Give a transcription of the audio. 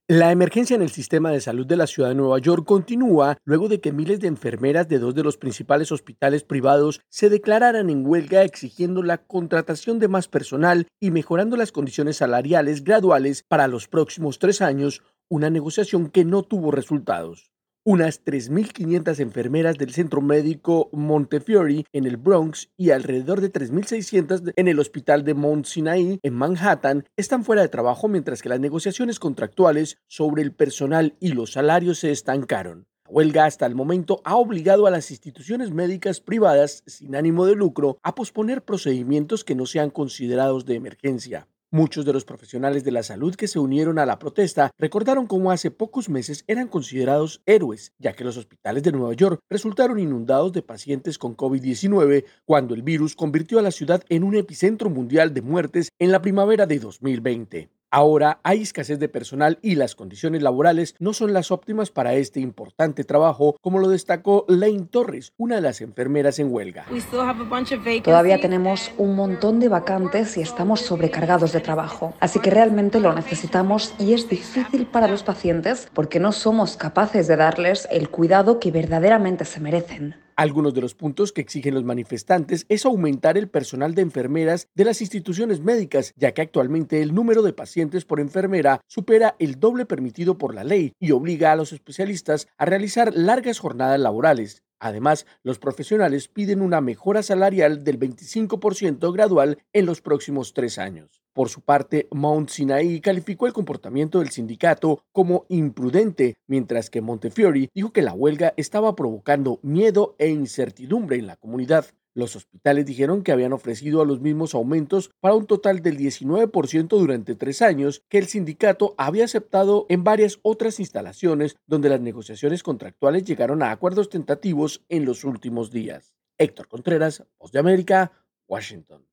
La emergencia en el sistema de salud de la ciudad de Nueva York continúa luego de que miles de enfermeras de dos de los principales hospitales privados se declararan en huelga exigiendo la contratación de más personal y mejorando las condiciones salariales graduales para los próximos 3 años, una negociación que no tuvo resultados. Unas 3.500 enfermeras del centro médico Montefiore en el Bronx y alrededor de 3.600 en el hospital de Mount Sinai en Manhattan están fuera de trabajo mientras que las negociaciones contractuales sobre el personal y los salarios se estancaron. La huelga hasta el momento ha obligado a las instituciones médicas privadas sin ánimo de lucro a posponer procedimientos que no sean considerados de emergencia. Muchos de los profesionales de la salud que se unieron a la protesta recordaron cómo hace pocos meses eran considerados héroes, ya que los hospitales de Nueva York resultaron inundados de pacientes con COVID-19 cuando el virus convirtió a la ciudad en un epicentro mundial de muertes en la primavera de 2020. Ahora hay escasez de personal y las condiciones laborales no son las óptimas para este importante trabajo, como lo destacó Lane Torres, una de las enfermeras en huelga. Todavía tenemos un montón de vacantes y estamos sobrecargados de trabajo. Así que realmente lo necesitamos y es difícil para los pacientes porque no somos capaces de darles el cuidado que verdaderamente se merecen. Algunos de los puntos que exigen los manifestantes es aumentar el personal de enfermeras de las instituciones médicas, ya que actualmente el número de pacientes por enfermera supera el doble permitido por la ley y obliga a los especialistas a realizar largas jornadas laborales. Además, los profesionales piden una mejora salarial del 25% gradual en los próximos 3 años. Por su parte, Mount Sinai calificó el comportamiento del sindicato como imprudente, mientras que Montefiore dijo que la huelga estaba provocando miedo e incertidumbre en la comunidad. Los hospitales dijeron que habían ofrecido los mismos aumentos para un total del 19% durante 3 años que el sindicato había aceptado en varias otras instalaciones donde las negociaciones contractuales llegaron a acuerdos tentativos en los últimos días. Héctor Contreras, Voz de América, Washington.